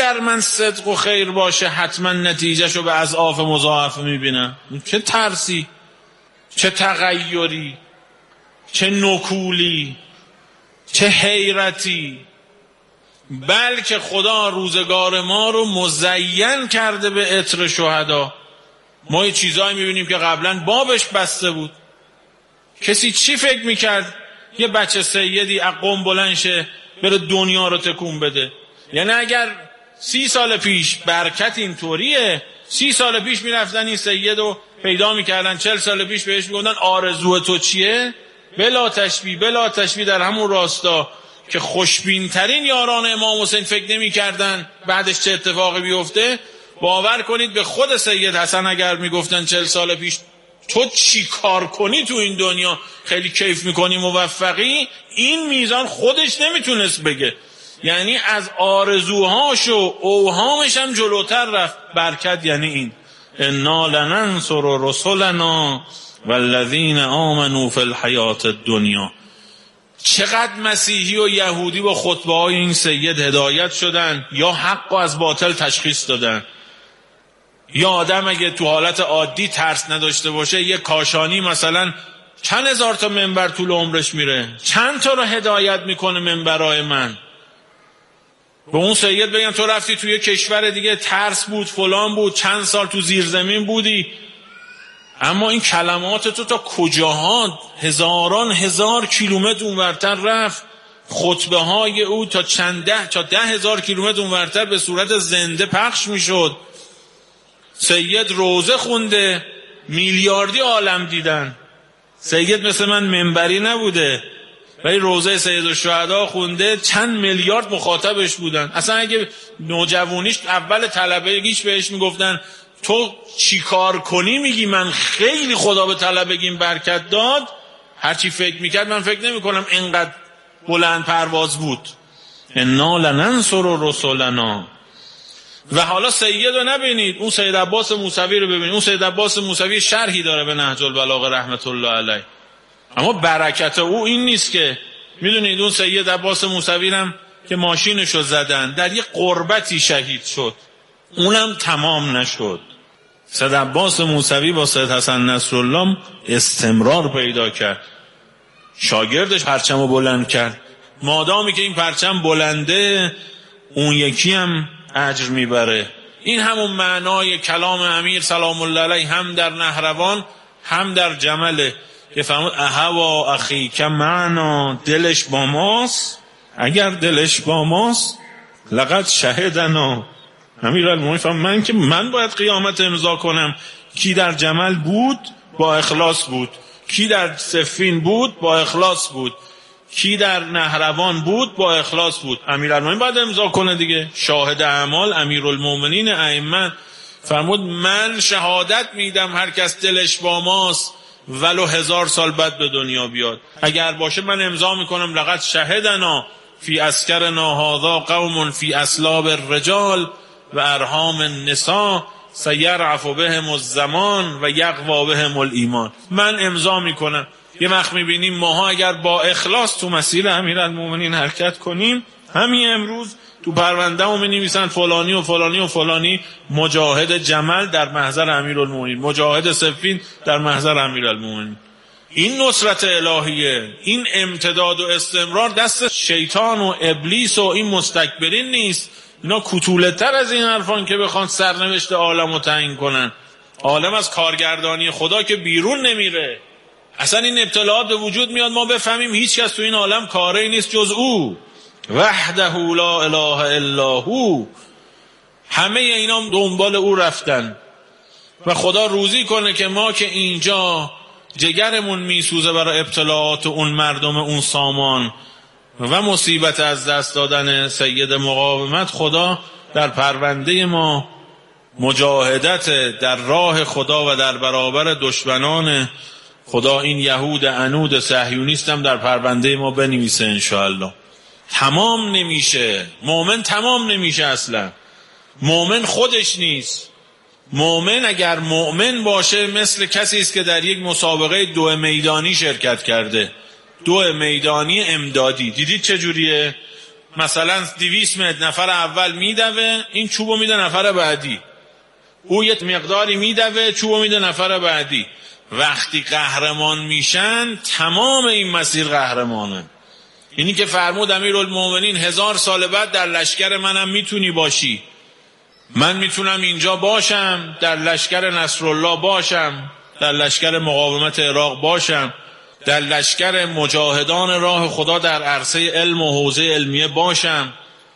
اگر من صدق و خیر باشه حتما نتیجهشو به اضعاف مضاعف میبینم. چه ترسی، چه تغییری، چه نکولی، چه حیرتی. بلکه خدا روزگار ما رو مزین کرده به عطر شهدا. ما یه چیزایی میبینیم که قبلا بابش بسته بود. کسی چی فکر میکرد یه بچه سیدی اقوم بلند شه بره دنیا رو تکون بده؟ یعنی اگر 30 سال پیش برکت اینطوریه، 30 سال پیش میرفتن این سید رو پیدا میکردن، 40 سال پیش بهش میگفتن آرزو تو چیه؟ بلا تشبیه در همون راستا که خوشبین ترین یاران امام حسین فکر نمی کردن بعدش چه اتفاقی بیفته. باور کنید به خود سید حسن اگر میگفتن 40 سال پیش تو چی کار کنی تو این دنیا، خیلی کیف میکنی، موفقی، این میزان خودش نمیتونست بگه. یعنی از آرزوهاش و اوهامش هم جلوتر رفت. برکت یعنی این انا لننصر رسلنا والذین آمنوا فی الحیات الدنیا. چقدر مسیحی و یهودی با خطبه های این سید هدایت شدن، یا حق و از باطل تشخیص دادن. یا آدم اگه تو حالت عادی ترس نداشته باشه، یه کاشانی مثلا چند هزار تا منبر طول عمرش میره، چند تا رو هدایت میکنه منبرای من. به اون سید بگم تو رفتی توی کشور دیگه، ترس بود، فلان بود، چند سال تو زیرزمین بودی، اما این کلمات تو تا کجاها، هزاران هزار کیلومتر اونورتر رفت. خطبه های او تا 10,000 کیلومتر اونورتر به صورت زنده پخش میشد. سید روزه خونده، میلیاردی عالم دیدن. سید مثل من منبری نبوده، ولی روزه سید الشهدا خونده، چند میلیارد مخاطبش بودن. اصلا اگه نوجوانیش اول طلبگیش بهش میگفتن تو چی کار کنی، میگی من خیلی خدا به طلبگیم برکت داد، هرچی فکر میکرد من فکر نمی کنم اینقدر بلند پرواز بود. انا لننصر رسلنا. و حالا سید رو نبینید، اون سید عباس موسوی رو ببینید. اون سید عباس موسوی شرحی داره به نهج البلاغه رحمت الله علیه، اما برکت او این نیست که میدونید اون سید عباس موسوی هم که ماشینشو زدن در یه قربتی شهید شد، اونم تمام نشد. سید عباس موسوی با سید حسن نصرالله استمرار پیدا کرد، شاگردش پرچمو بلند کرد. مادامی که این پرچم بلنده، اون یکی هم اجر میبره. این همون معنای کلام امیر سلام الله علیه هم در نهروان هم در جمله که فرمود اهوا اخی که معنا، دلش با ماست، اگر دلش با ماست لقد شهدنا. امیرالمومنین فرمود من باید قیامت امضا کنم. کی در جمل بود با اخلاص بود، کی در صفین بود با اخلاص بود، کی در نهروان بود با اخلاص بود. امیرالمومنین باید امضا کنه دیگه. شاهد اعمال امیرالمومنین ائمه فرمود من شهادت میدم هر کس دلش با ماست ولو 1000 سال بعد به دنیا بیاد. اگر باشه من امضا میکنم لقد شهدنا فی اسکرنا هذا قوم فی اسلاب الرجال و ارحام النساء سیرعف بهم الزمان و یقوا بهم الایمان. من امضا میکنم. یه وقت میبینیم ماها اگر با اخلاص تو مسیر امیرالمومنین حرکت کنیم، همین امروز تو پرونده هم می‌نویسن فلانی و فلانی و فلانی مجاهد جمل در محضر امیرالمومنین، مجاهد صفین در محضر امیرالمومنین. این نصرت الهیه، این امتداد و استمرار دست شیطان و ابلیس و این مستکبرین نیست. اینا کتولتر از این حرفان که بخوان سرنوشت عالم رو تعیین کنن. عالم از کارگردانی خدا که بیرون نمیره. اصلا این ابتلاعات به وجود میاد ما بفهمیم هیچ کس تو این عالم کاری نیست جز او، وحده لا اله الا هو. همه اینا دنبال او رفتن و خدا روزی کنه که ما که اینجا جگرمون میسوزه برای ابتلاعات اون مردم اون سامان و مصیبت از دست دادن سید مقاومت، خدا در پرونده ما مجاهدت در راه خدا و در برابر دشمنان خدا، این یهود عنود صهیونیست هم در پرونده ما بنویسه انشاءالله. تمام نمیشه، مؤمن تمام نمیشه. اصلا مؤمن خودش نیست. مؤمن اگر مؤمن باشه مثل کسی است که در یک مسابقه 2 میدانی شرکت کرده، 2 میدانی امدادی. دیدید چجوریه؟ مثلا 200 متر نفر اول میدوه، این چوبو میده نفر بعدی، او یه مقداری میدوه چوبو میده نفر بعدی. وقتی قهرمان میشن تمام این مسیر قهرمانه. اینی که فرمود امیرالمومنین 1000 سال بعد در لشکر منم میتونی باشی، من میتونم اینجا باشم، در لشکر نصرالله باشم، در لشکر مقاومت عراق باشم، در لشکر مجاهدان راه خدا در عرصه علم و حوزه علمیه باشم،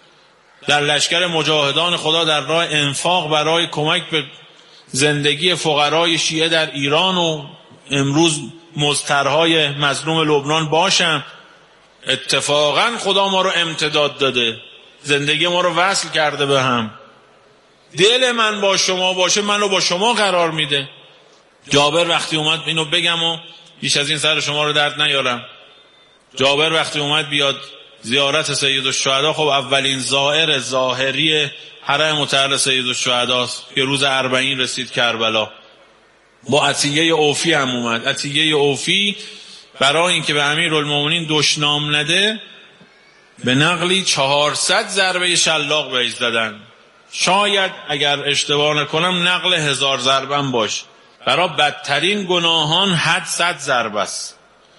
در لشکر مجاهدان خدا در راه انفاق برای کمک به زندگی فقرای شیعه در ایران و امروز مضطرهای مظلوم لبنان باشم. اتفاقا خدا ما رو امتداد داده، زندگی ما رو وصل کرده به هم. دل من با شما باشه منو با شما قرار میده. جابر وقتی اومد، اینو بگم و بیش از این سر شما رو درد نیارم، جابر وقتی اومد بیاد زیارت سیدالشهدا، خب اولین زائر ظاهری حرم مطهر سیدالشهداست که روز 40 رسید کربلا. با عطیه اوفی هم اومد. عطیه اوفی برای اینکه به امیرالمومنین دشنام نده به نقلی 400 ضربه شلاق بهش زدن. شاید اگر اشتباه نکنم نقل 1000 ضربه باشه. برای بدترین گناهان حد 100 ضربه است.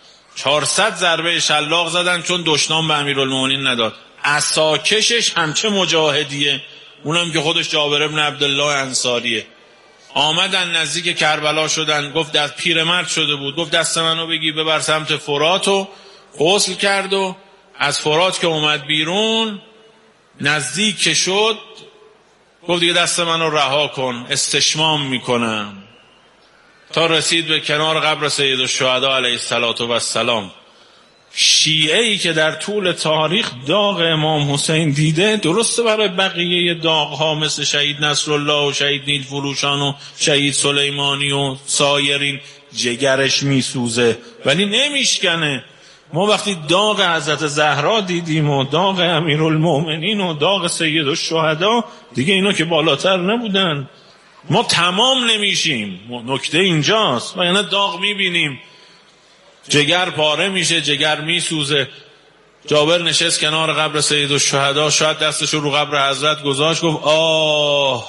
400 ضربه شلاق زدن چون دشنام به امیرالمومنین نداد. عصاکشش همچه مجاهدیه، اونم که خودش جابر ابن عبدالله انصاریه. آمدن نزدیک کربلا شدن، گفت دست پیرمرد شده بود، گفت دست منو بگی ببر سمت فرات و غسل کرد و از فرات که اومد بیرون نزدیک که شد گفت دیگه دست منو رها کن، استشمام میکنم، تا رسید به کنار قبر سیدالشهدا علیه السلام. شیعه‌ای که در طول تاریخ داغ امام حسین دیده، درسته برای بقیه داغ‌ها مثل شهید نصرالله و شهید نیلفروشان و شهید سلیمانی و سایرین جگرش میسوزه ولی نمیشکنه. ما وقتی داغ حضرت زهرا دیدیم و داغ امیرالمومنین و داغ سیدالشهدا، دیگه اینا که بالاتر نبودن، ما تمام نمیشیم. نکته اینجاست. و یعنی داغ میبینیم، جگر پاره میشه، جگر میسوزه. جابر نشست کنار قبر سیدالشهدا، شاید دستشو رو قبر حضرت گذاشت، گفت آه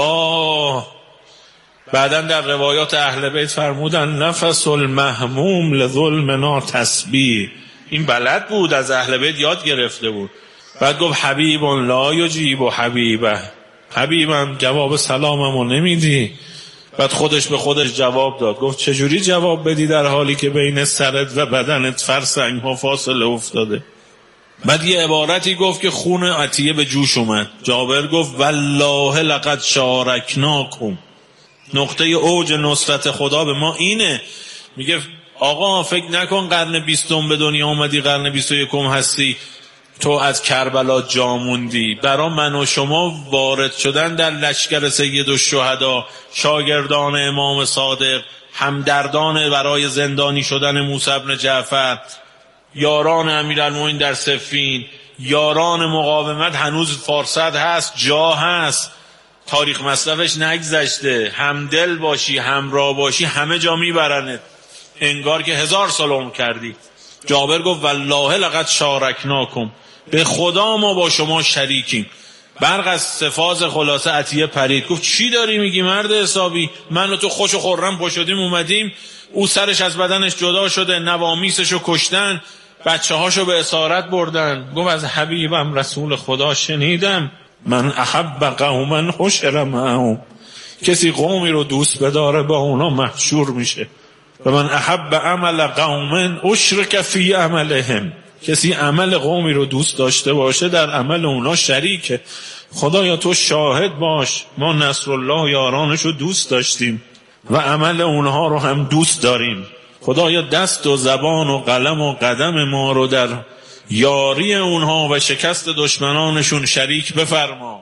آه. بعدن در روایات اهل بیت فرمودن نفس المهموم لظلمنا تسبیح. این بلد بود، از اهل بیت یاد گرفته بود. بعد گفت حبیب لا یجیب و حبیبه، حبیبم جواب سلاممو نمیدی. بعد خودش به خودش جواب داد، گفت چجوری جواب بدی در حالی که بین سرت و بدنت فرسنگ ها فاصله افتاده؟ بعد یه عبارتی گفت که خون عطیه به جوش اومد. جابر گفت والله لقد شارکناکم. نقطه اوج نصرت خدا به ما اینه. میگه آقا فکر نکن قرن 20 به دنیا اومدی قرن 21 هستی تو از کربلا جا موندی. برای من و شما وارد شدن در لشکر سیدالشهدا، شاگردان امام صادق، همدردان برای زندانی شدن موسی بن جعفر، یاران امیرالمومنین در صفین، یاران مقاومت هنوز فرصت هست، جا هست، تاریخ مصرفش نگذشته. همدل باشی، همراه باشی، همه جا میبرنت، انگار که 1000 سال عمر کردی. جابر گفت والله لقد شارکناکم، به خدا ما با شما شریکیم. برق از سفاز خلاصه عطیه پرید، گفت چی داری میگی مرد حسابی؟ من و تو خوش و خرم پشدیم اومدیم، او سرش از بدنش جدا شده، نوامیسشو کشتن، بچه هاشو به اسارت بردن. گفت از حبیبم رسول خدا شنیدم من احب قوما حشر معهم، کسی قومی رو دوست بداره با اونا محشور میشه. و من احب عمل قوم اشرک فی عملهم، کسی عمل قومی رو دوست داشته باشه در عمل اونا شریکه. خدایا تو شاهد باش، ما نصرالله و یارانش رو دوست داشتیم و عمل اونها رو هم دوست داریم. خدایا دست و زبان و قلم و قدم ما رو در یاری اونها و شکست دشمنانشون شریک بفرما.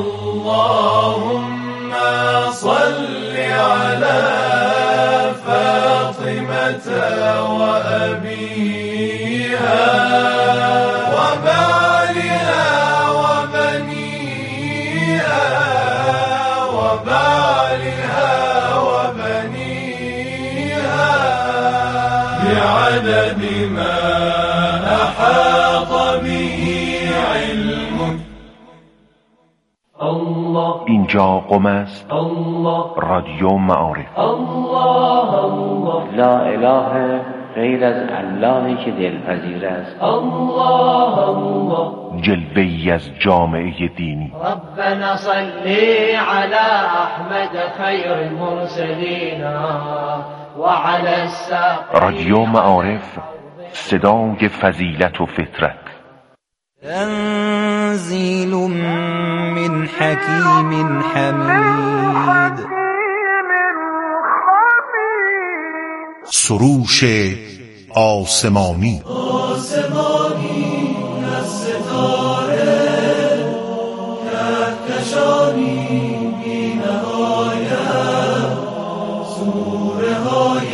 اللهم صل علی فاطمة و ابیها و بعلها و بنیها و بعلها و بنیها بعدد ما احاط به علم اینجا قم است رادیو معارف. لا اله غیر از اللهی که دلپذیر است. جلوه‌ای از جامعه دینی. ربنا صلی علی احمد خیر المرسلین و علی الساقین. رادیو معارف، صدای فضیلت و فطرت. تنزیل من حکیم حمید. سروش آسمانی از ستاره کهکشانی بی نهایت، سوره های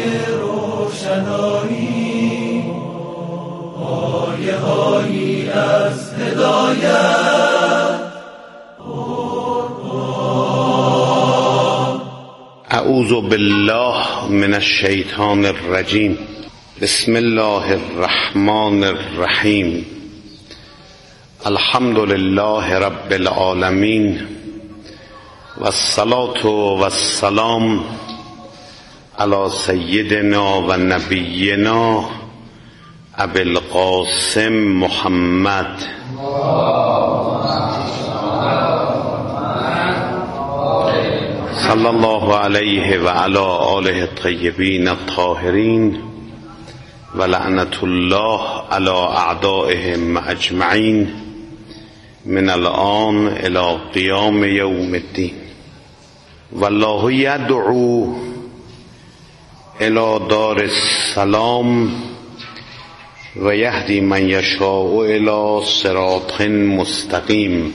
روشنایی، آیه هایی از هدایت. اعوذ بالله من الشیطان الرجیم. بسم الله الرحمن الرحیم. الحمد لله رب العالمین و الصلاة و السلام علی سیدنا و نبینا ابی القاسم محمد صلی الله علیه و علی آله الطیبین الطاهرین و لعنت الله علی اعدائهم اجمعین من الان الی قیام یوم الدین. والله یدعو الی دار السلام و یهدی من یشاء الی صراط مستقیم.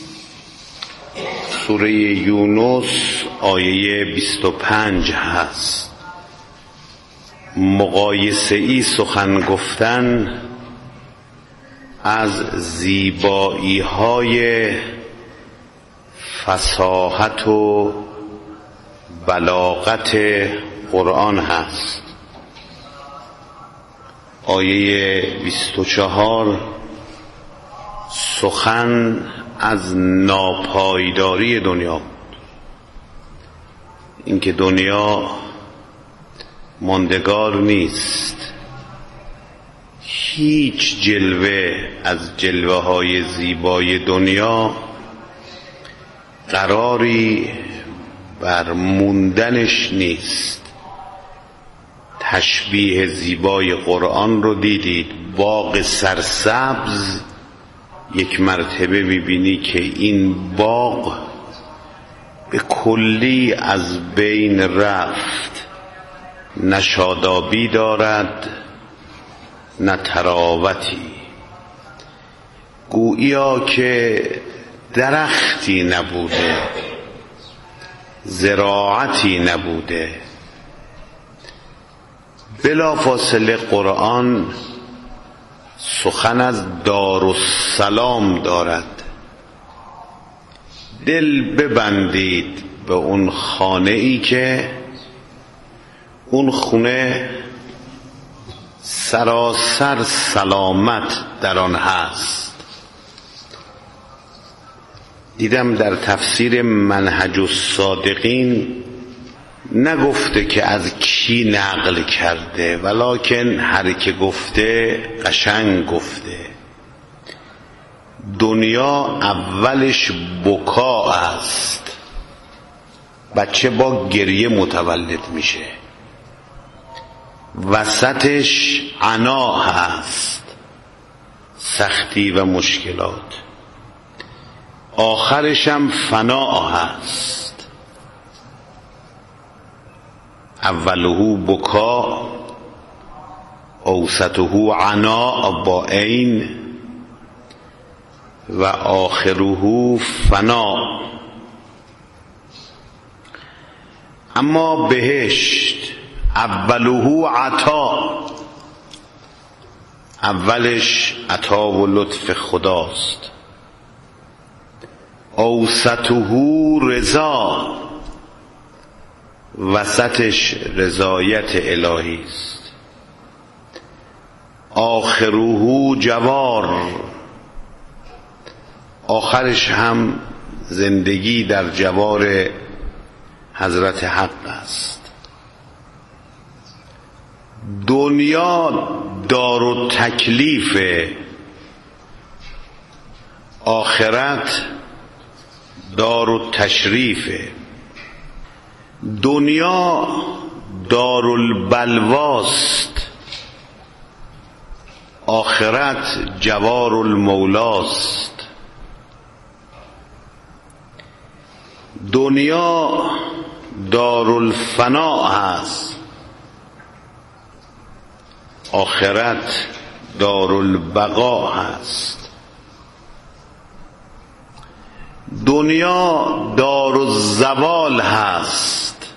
سوره یونس آیه 25 هست. مقایسه ای سخن گفتن از زیبایی های فصاحت و بلاغت قرآن هست. آیه 24 سخن از ناپایداری دنیا بود، اینکه دنیا ماندگار نیست. هیچ جلوه از جلوه های زیبای دنیا قراری بر موندنش نیست. تشبیه زیبای قرآن رو دیدید، باغ سرسبز یک مرتبه می‌بینی که این باغ به کلی از بین رفت، نه شادابی دارد نه تراوتی، گوییا که درختی نبوده، زراعتی نبوده. بلافاصله قرآن سخن از دارالسلام دارد. دل ببندید به اون خانه ای که اون خونه سراسر سلامت در آن هست. دیدم در تفسیر منهج الصادقین نگفته که از کی نقل کرده، ولکن هر که گفته قشنگ گفته. دنیا اولش بکا است، بچه با گریه متولد میشه. وسطش عنا هست، سختی و مشکلات. آخرش هم فنا هست. اوله بکا، اوسطه عنا با عین و آخره فنا. اما بهشت اوله عطا، اولش عطا و لطف خداست. اوسطه رضا، وسطش رضایت الهی است. آخره جوار، آخرش هم زندگی در جوار حضرت حق است. دنیا دار و تکلیف، آخرت دار و تشریف. دنیا دار البلواست، آخرت جوار المولاست. دنیا دار الفناء هست، آخرت دار البقا هست. دنیا دار الزوال هست،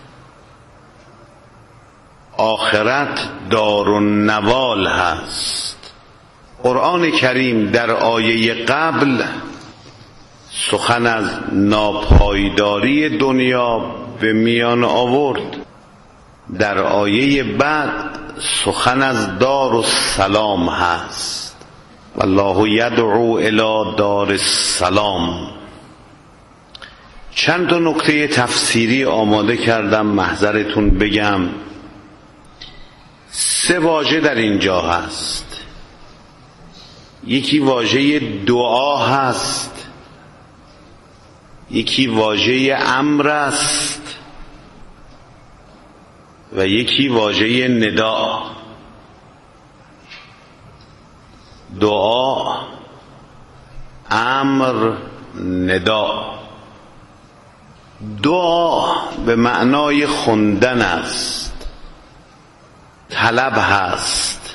آخرت دار النوال هست. قرآن کریم در آیه قبل سخن از ناپایداری دنیا به میان آورد، در آیه بعد سخن از دار السلام هست. والله یدعو الی دار السلام. چند تا نکته تفسیری آماده کردم، محضرتون بگم. 3 واژه در اینجا هست. یکی واژه دعا هست، یکی واژه امر است و یکی واژه ندا. دعا، امر، ندا. دعا به معنای خواندن است، طلب هست،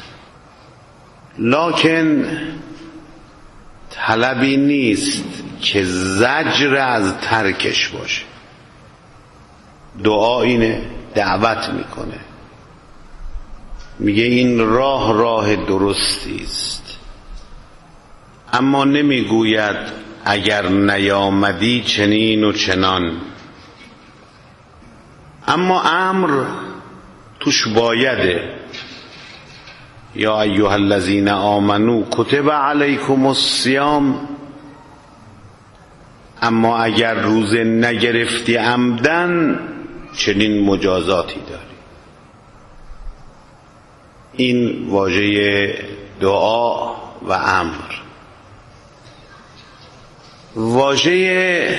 لکن طلبی نیست که زجر از ترکش باشه. دعا اینه، دعوت میکنه، میگه این راه درستی است، اما نمیگوید اگر نیامدی چنین و چنان. اما امر توش بایده. یا ایها الذین آمنو کتب علیکم الصیام. اما اگر روزه نگرفتی عمدن چنین مجازاتی داری. این واژه دعا و امر. واژه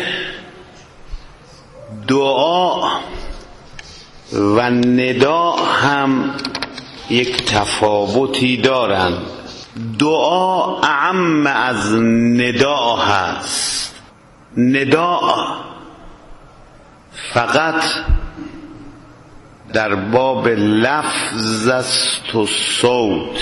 دعا و ندا هم یک تفاوتی دارند. دعا اعم از ندا هست. ندا فقط در باب لفظ است و صوت،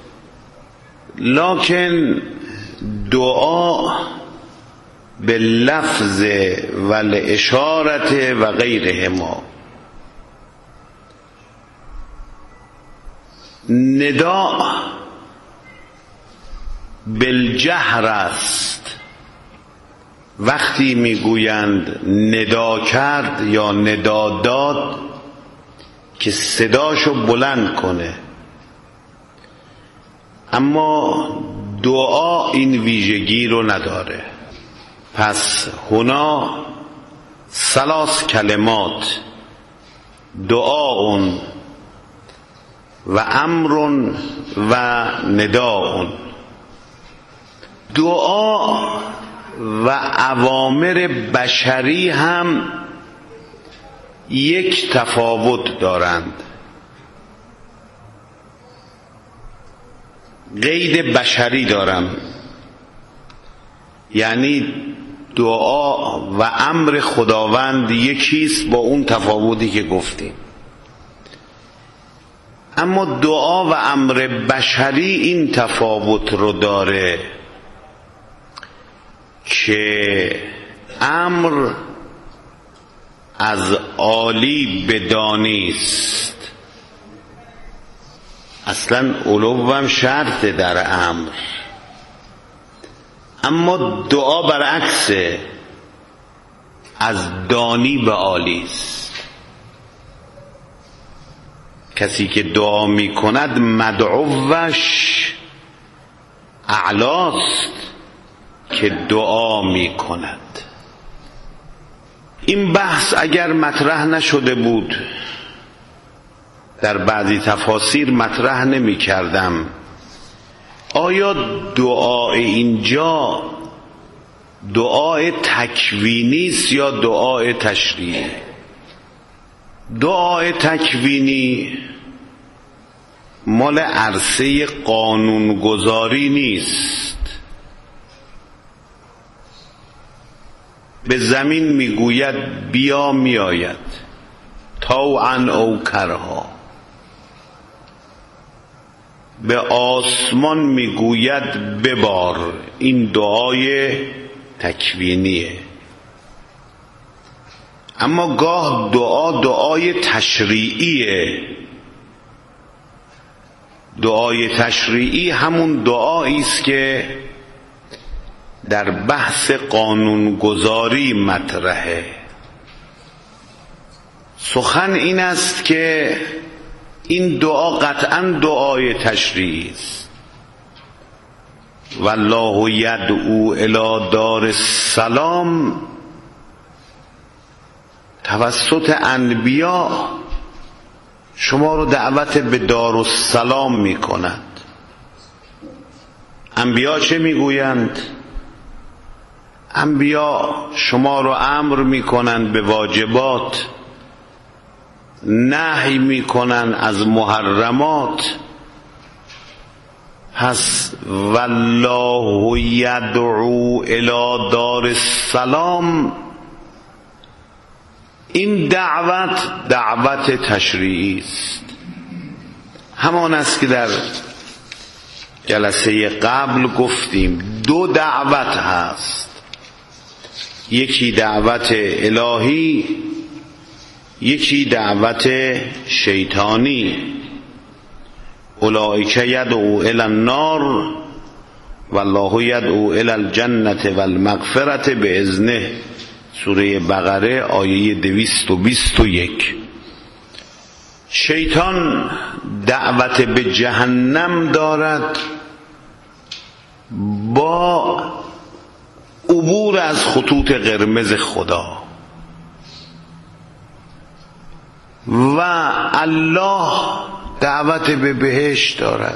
لکن دعا به لفظ و الاشارت و غیرهما. ندا بالجهر است. وقتی میگویند ندا کرد یا ندا داد که صداشو بلند کنه. اما دعا این ویژگی رو نداره. پس هنا 3 کلمات، دعاء و امر و نداء. دعا و اوامر بشری هم یک تفاوت دارند. قید بشری دارم، یعنی دعا و امر خداوند یکیست با اون تفاوتی که گفتیم. اما دعا و امر بشری این تفاوت رو داره که امر از عالی به دانی است. اصلا علو هم شرط در امر. اما دعا برعکسه، از دانی به عالی است. کسی که دعا می کند مدعوش اعلاست که دعا می کند. این بحث اگر مطرح نشده بود، در بعضی تفاسیر مطرح نمی کردم، آیا دعای اینجا دعای تکوینی است یا دعای تشریعی؟ دعای تکوینی مال عرصه قانونگذاری نیست. به زمین میگوید بیا، میآید، طوعا او کرها. به آسمان میگوید ببار. این دعای تکوینیه. اما گاه دعای تشریعیه. دعای تشریعی همون دعایی است که در بحث قانونگذاری مطرحه. سخن این است که این دعا قطعا دعای تشریعی است. والله یدعو الی دار السلام توسط انبیا شما رو دعوت به دارالسلام می کند. انبیا چه می گویند؟ انبیا شما رو امر می کنند به واجبات، نهی می کنند از محرمات. پس والله یدعو الی دار السلام، این دعوت تشریعی است. همان است که در جلسه قبل گفتیم دو دعوت هست، یکی دعوت الهی، یکی دعوت شیطانی. اولئک یدعو الی النار والله یدعو الی الجنة والمغفرة باذنه. سوره بقره آیه 221. شیطان دعوت به جهنم دارد با عبور از خطوط قرمز خدا، و الله دعوت به بهشت دارد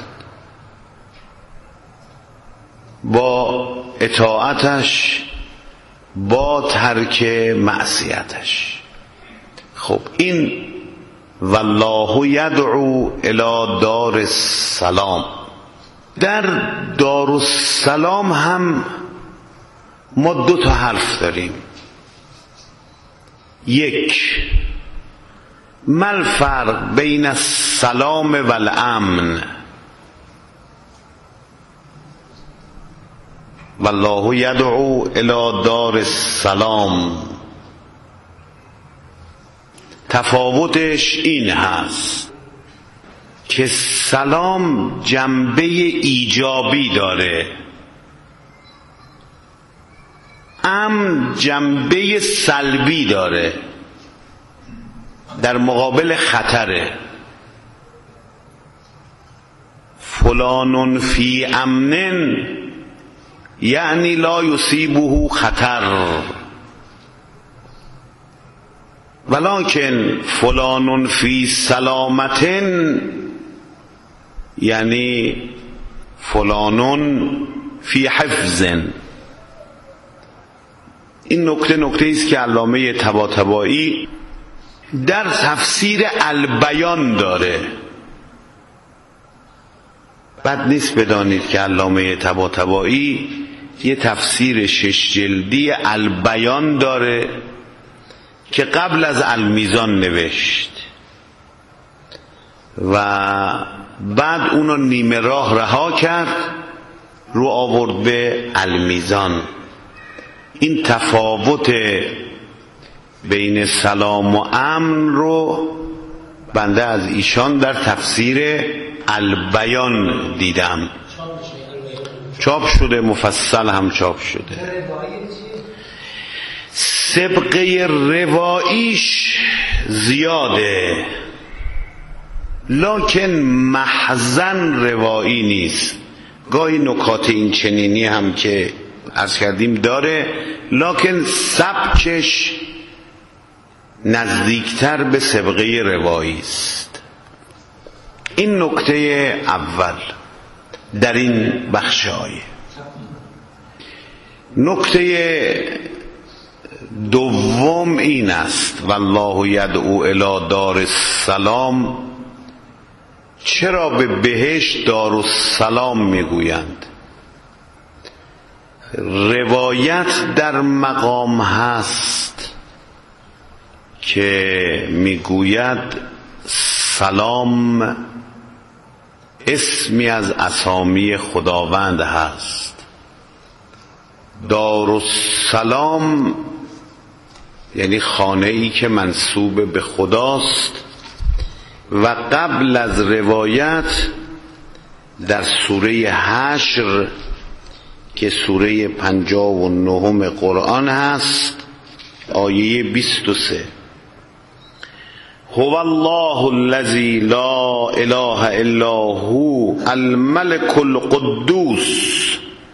با اطاعتش، با ترک معصیتش. خب این والله یدعو الی دار السلام، در دارالسلام هم ما دو تا حرف داریم. یک، ما الفرق بین السلام و الامن؟ والله یدعو الی دار السلام، تفاوتش این هست که سلام جنبه ایجابی داره، امن جنبه سلبی داره، در مقابل خطره. فلان فی امن یعنی لا یصیبه خطر، ولکن فلان فی سلامت یعنی فلان فی حفظ. این نکته است که علامه طباطبایی در تفسیر البیان داره. بد نیست بدانید که علامه طباطبایی یه تفسیر 6 جلدی البیان داره که قبل از المیزان نوشت و بعد اونو نیمه راه رها کرد، رو آورد به المیزان. این تفاوت بین سلام و امن رو بنده از ایشان در تفسیر البیان دیدم. چاپ شده، مفصل هم چاپ شده. سبقه رواییش زیاده لکن محزن روایی نیست. گاهی نکات این چنینی هم که عرض کردیم داره، لکن سبکش نزدیکتر به سابقه روایی است. این نکته اول در این بخش آیه. نکته دوم این است والله یدعو الی دار السلام. چرا به بهشت دارالسلام میگویند؟ روایت در مقام هست که میگوید سلام اسمی از اسامی خداوند هست. دارالسلام یعنی خانه ای که منسوب به خداست و قبل از روایت در سوره حشر که سوره 59 قرآن هست آیه 23 هو الله الذی لا اله الا هو الملك القدوس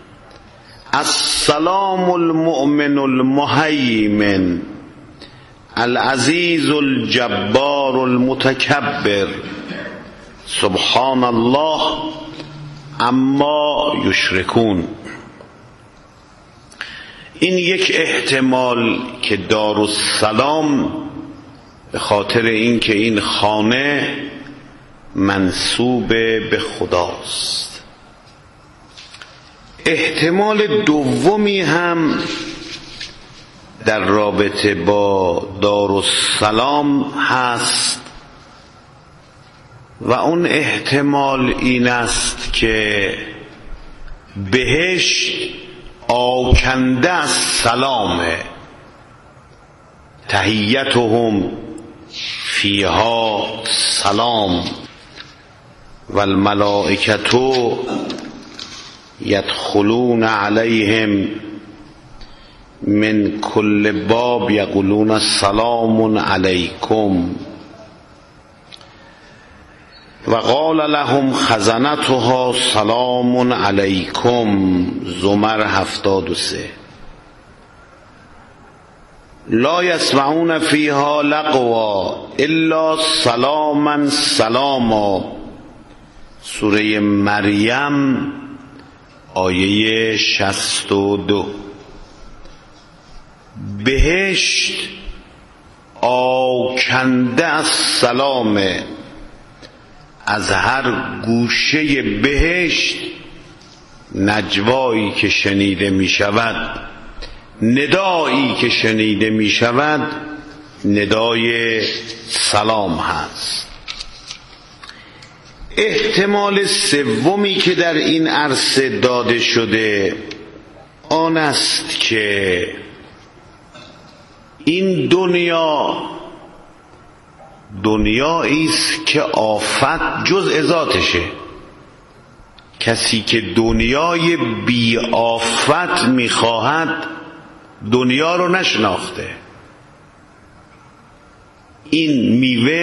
السلام المؤمن المهیمن العزیز الجبار المتکبر سبحان الله اما یشرکون. این یک احتمال که دارالسلام به خاطر اینکه این خانه منسوب به خداست. احتمال دومی هم در رابطه با دارالسلام هست و اون احتمال این است که بهشت آکنده از سلامه. تحیتهم فیها سلام و الملائکه یدخلون علیهم من کل باب یقولون سلام علیکم و قال لهم خزنتها سلام علیکم. زمر 73 لا یسمعون فیها لغوا الا سلاما سلاما. سوره مریم آیه 62. بهشت آکنده از سلامه. از هر گوشه بهشت نجوایی که شنیده می شود، ندایی که شنیده می شود ندای سلام هست. احتمال سومی که در این عرصه داده شده آن است که این دنیایی است که آفت جزء ذاتشه. کسی که دنیای بی آفت میخواهد دنیا رو نشناخته. این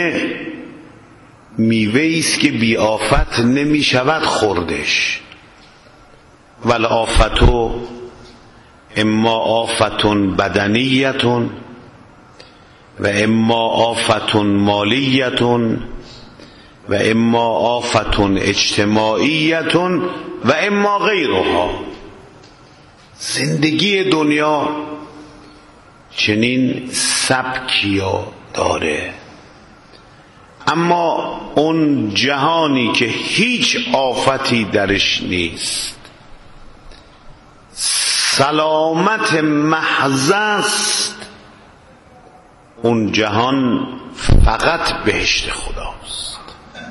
میوه است که بی آفت نمیشود خوردش. ول آفتو اما آفتون بدنیتون و اما آفتون مالیتون و اما آفتون اجتماعیتون و اما غیرها. زندگی دنیا چنین سبکی داره. اما اون جهانی که هیچ آفتی درش نیست، سلامت محض است، اون جهان فقط بهشت خداست.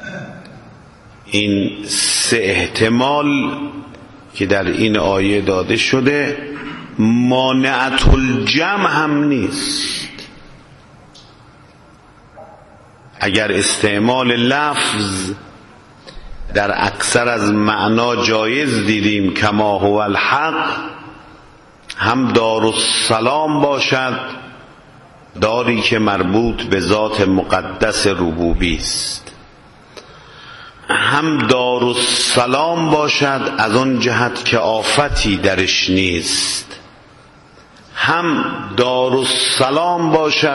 این سه احتمال که در این آیه داده شده مانعت الجمع هم نیست. اگر استعمال لفظ در اکثر از معنا جایز دیدیم کما هو الحق، هم دارالسلام باشد، داری که مربوط به ذات مقدس ربوبی است، هم دارالسلام باشد از آن جهت که آفتی درش نیست، هم دارالسلام باشد